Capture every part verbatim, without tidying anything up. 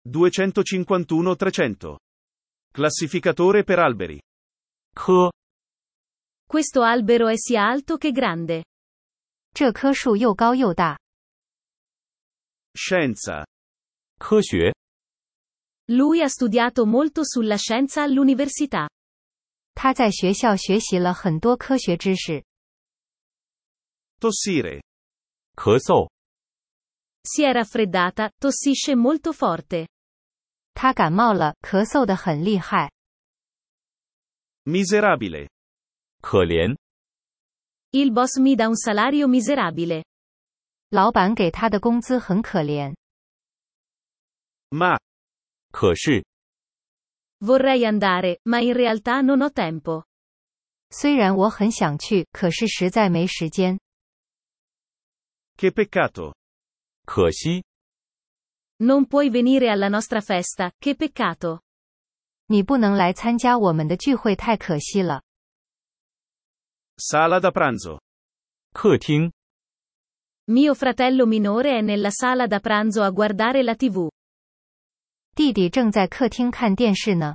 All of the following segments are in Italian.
duecentocinquantuno trecento. Classificatore per alberi. 科， Questo albero è sia alto che grande. 这棵树又高又大。 Scienza. 科学， Lui ha studiato molto sulla scienza all'università. 他在学校学习了很多科学知识。 Tossire. 咳嗽， Si è raffreddata, tossisce molto forte. 他感冒了，咳嗽得很厉害。 Miserabile. 可怜， Il boss mi dà un salario miserabile. 老板给他的工资很可怜。 Ma. 可是， Vorrei andare, ma in realtà non ho tempo. 虽然我很想去，可是实在没时间。 Che peccato. 可惜， Non puoi venire alla nostra festa, che peccato. 你不能来参加我们的聚会，太可惜了。 Sala da pranzo. 客厅， Mio fratello minore è nella sala da pranzo a guardare la tivù. 弟弟正在客厅看电视呢。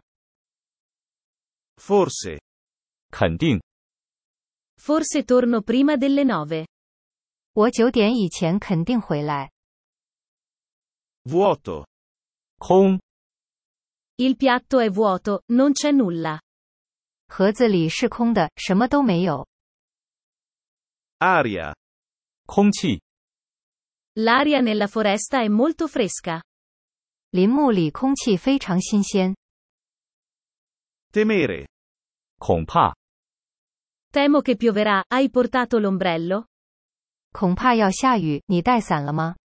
Forse. 肯定， Forse torno prima delle nove. 我九点以前肯定回来。 Vuoto. 空， Il piatto è vuoto, non c'è nulla. 盒子里是空的，什么都没有。 Aria. 空气， L'aria nella foresta è molto fresca. 林木里空气非常新鲜。 Temere. 恐怕， Temo che pioverà, hai portato l'ombrello? 恐怕要下雨，你带伞了吗？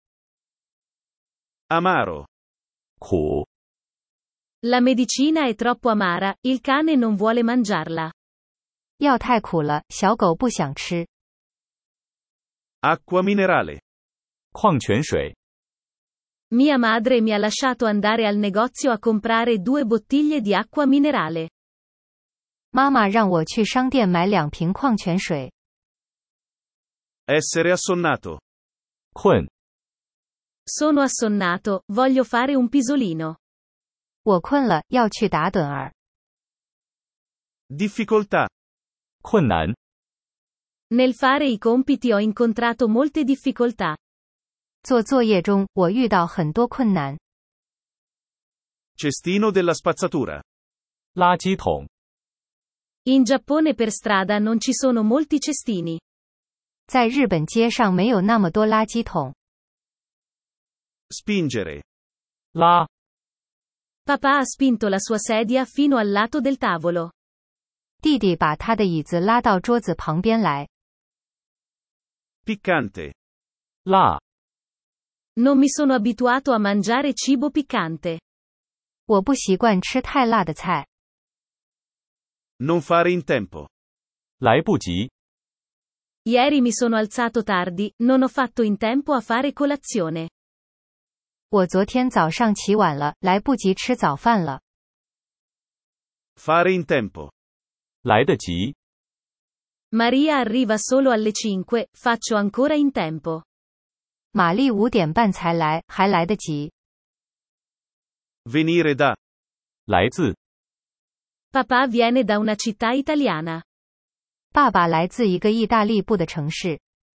Amaro. 苦， La medicina è troppo amara, il cane non vuole mangiarla. 药太苦了，小狗不想吃。 Acqua minerale. 矿泉水， Mia madre mi ha lasciato andare al negozio a comprare due bottiglie di acqua minerale. 妈妈让我去商店买两瓶矿泉水。 Essere assonnato. 困， Sono assonnato, voglio fare un pisolino. 我困了，要去打盹儿。 Difficoltà. 困难， Nel fare i compiti ho incontrato molte difficoltà. 做作业中，我遇到很多困难。 Cestino della spazzatura. 垃圾桶， In Giappone per strada non ci sono molti cestini. 在日本街上没有那么多垃圾桶。 Spingere. 拉， Papà ha spinto la sua sedia fino al lato del tavolo. 弟弟把他的椅子拉到桌子旁边来。 Piccante. 辣， Non mi sono abituato a mangiare cibo piccante. 我不习惯吃太辣的菜。 Non fare in tempo. 来不及， Ieri mi sono alzato tardi, non ho fatto in tempo a fare colazione. 我昨天早上起晚了，来不及吃早饭了。 Fare in tempo. 来得及， Maria arriva solo alle cinque, faccio ancora in tempo. 玛丽五点半才来，还来得及。 Venire da. 来自， Papà viene da una città italiana. 爸爸来自一个意大利部的城市。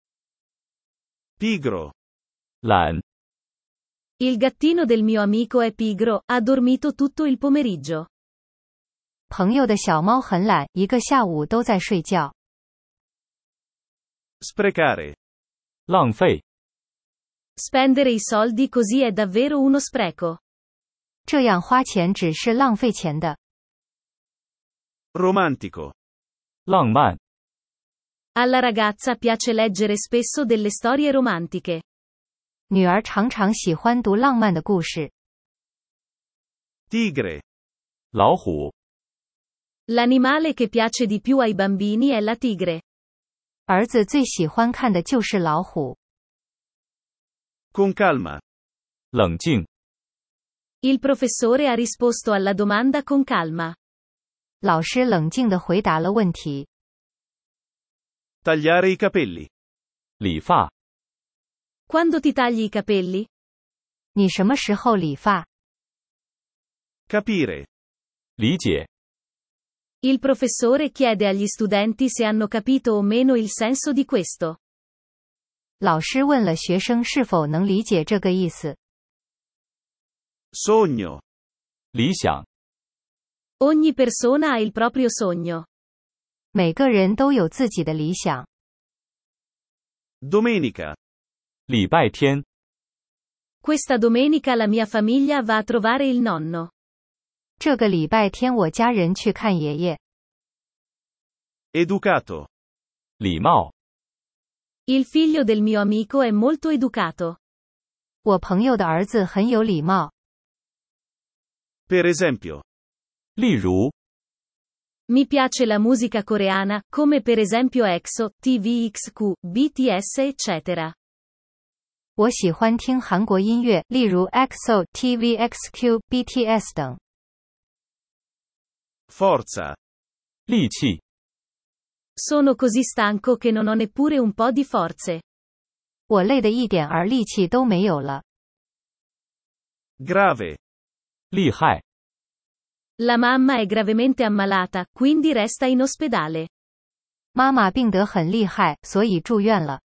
Pigro. 懒， Il gattino del mio amico è pigro, ha dormito tutto il pomeriggio. 朋友的小猫很懒，一个下午都在睡觉。 Sprecare. 浪费， Spendere i soldi così è davvero uno spreco. 这样花钱只是浪费钱的。 Romantico. 浪漫， Alla ragazza piace leggere spesso delle storie romantiche. 女儿常常喜欢读浪漫的故事。 Tigre. 老虎， L'animale che piace di più ai bambini è la tigre. 儿子最喜欢看的就是老虎。 Con calma. 冷静， Il professore ha risposto alla domanda con calma. 老师冷静地回答了问题。 Tagliare i capelli. 理发， Quando ti tagli i capelli? 你什么时候理发？ Capire. 理解。 Il professore chiede agli studenti se hanno capito o meno il senso di questo. 老师问了学生是否能理解这个意思。 Sogno. 理想。 Ogni persona ha il proprio sogno. 每个人都有自己的理想。 Domenica. 礼拜天。 Questa domenica la mia famiglia va a trovare il nonno. 这个礼拜天我家人去看爷爷。 Educato. 礼貌。 Il figlio del mio amico è molto educato. 我朋友的儿子很有礼貌。 Per esempio. 例如。 Mi piace la musica coreana, come per esempio EXO, T V X Q, B T S eccetera. 我喜欢听韩国音乐，例如 E X O、T V X Q、B T S 等。 Forza. 力气。 Sono così stanco che non ho neppure un po' di forze. 我累得一点儿力气都没有了。 Grave. 厉害。 La mamma è gravemente ammalata, quindi resta in ospedale. 妈妈病得很厉害，所以住院了。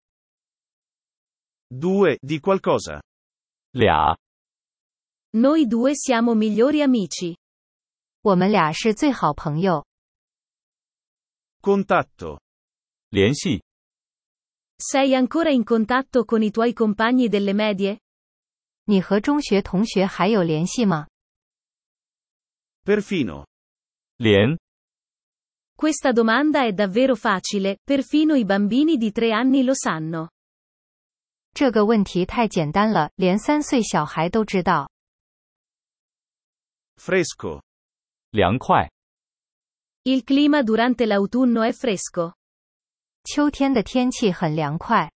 Due di qualcosa. 俩。 Noi due siamo migliori amici. 我们俩是最好朋友。 Contatto. 联系。 Sei ancora in contatto con i tuoi compagni delle medie? 你和中学同学还有联系吗？ Perfino. 连。 Questa domanda è davvero facile, perfino i bambini di tre anni lo sanno. 这个问题太简单了，连三岁小孩都知道。 Fresco. 凉快。 Il clima durante l'autunno è fresco. 秋天的天气很凉快。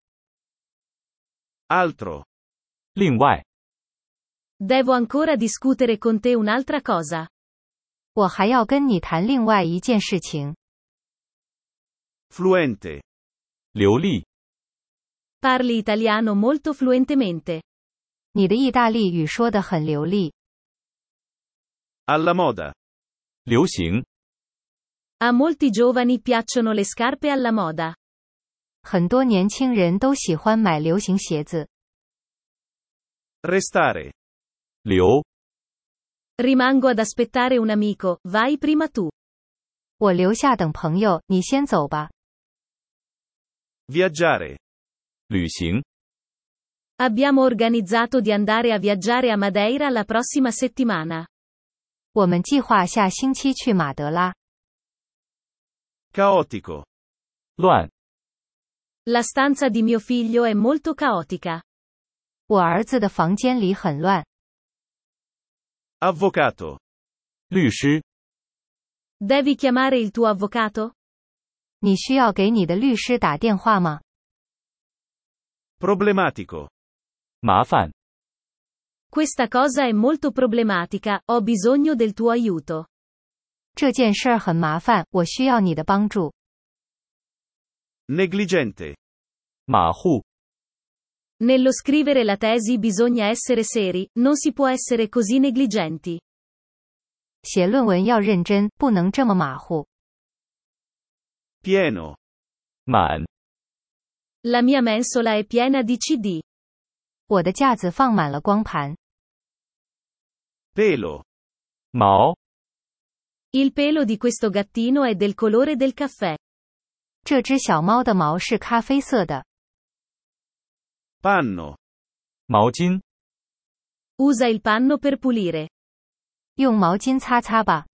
Altro. 另外。 Devo ancora discutere con te un'altra cosa. 我还要跟你谈另外一件事情。 Fluente. 流利。 Parli italiano molto fluentemente. 你的意大利语说得很流利。 Alla moda. 流行。 A molti giovani piacciono le scarpe alla moda. 很多年轻人都喜欢买流行鞋子。 Restare. 留。 Rimango ad aspettare un amico, vai prima tu. 我留下等朋友，你先走吧。 Viaggiare. 旅行。 Abbiamo organizzato di andare a viaggiare a Madeira la prossima settimana. 我们计划下星期去马德拉。 Caotico. 乱。 La stanza di mio figlio è molto caotica. 我儿子的房间里很乱。 Avvocato. 律师。 Devi chiamare il tuo avvocato? 你需要给你的律师打电话吗？ Problematico. 麻烦。 Questa cosa è molto problematica, ho bisogno del tuo aiuto. 这件事儿很麻烦，我需要你的帮助。 Negligente. 马虎。 Nello scrivere la tesi bisogna essere seri, non si può essere così negligenti. 写论文要认真，不能这么马虎。 Pieno. 满。 La mia mensola è piena di C D. 我的架子放满了光盘。 Pelo. 毛。 Il pelo di questo gattino è del colore del caffè. 这只小猫的毛是咖啡色的。 Panno. 毛巾。 Usa il panno per pulire. 用毛巾擦擦吧。